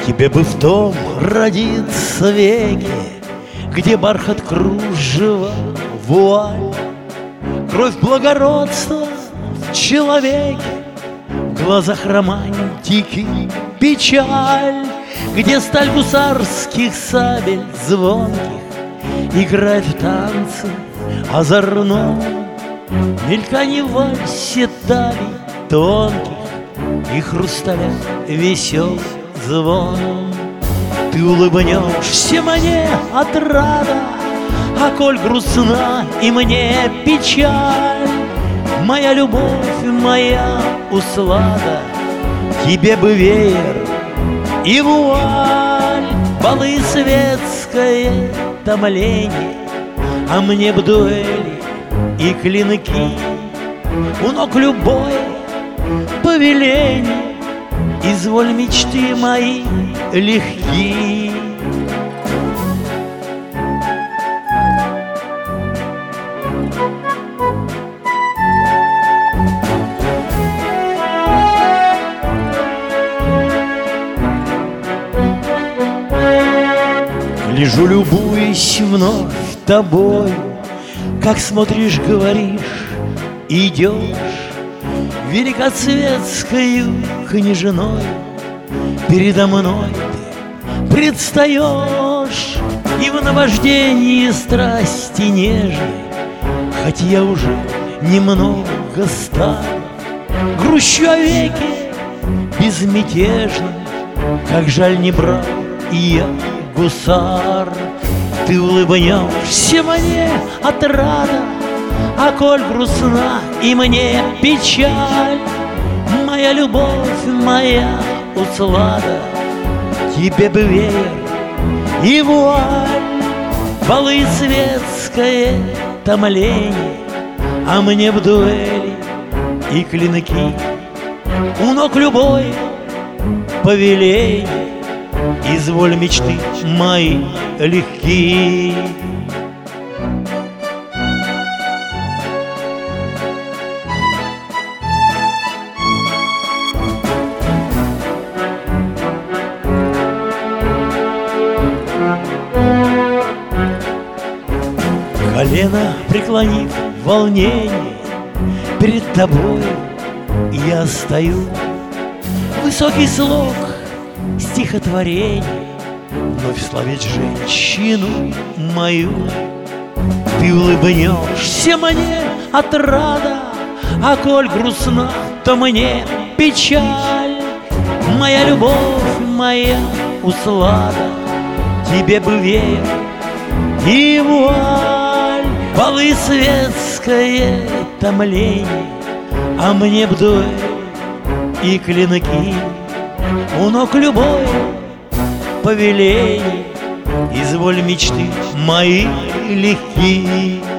Тебе бы в том родиться веке, где бархат кружева, вуаль, кровь благородства в человеке, в глазах романтики печаль, где сталь гусарских сабель звонких играет в танце озорном, мельканье в вальсе талий тонких и хрусталя весел звон. Ты улыбнешься мне отрада, а коль грустна и мне печаль, моя любовь, моя услада, тебе бы веер и вуаль, балы светское томление, а мне б дуэли и клинки, у ног любое повеление, изволь мечты мои легки. Гляжу, любуюсь вновь тобой, как смотришь, говоришь, идешь великосветскою княжной, передо мной ты предстаешь, и в наваждении страсти нежной, хоть я уже немного стар, грущу о веке безмятежном, как жаль не брал и я гусар. Ты улыбнешься мне отрада, а коль грустна и мне печаль, моя любовь, моя услада, тебе бы веер и вуаль, балы светское томление, а мне в дуэли и клинки, у ног любое повеление, изволь мечты мои легки. Колено преклонив в волнении, перед тобой я стою. Высокий слог стихотворения вновь славить женщину мою. Ты улыбнешься мне отрада, а коль грустна, то мне печаль, моя любовь, моя услада, тебе бы веер и вуаль, балы светское томление, а мне б дуэль и клинки, у ног любое повеление, изволь мечты мои легки.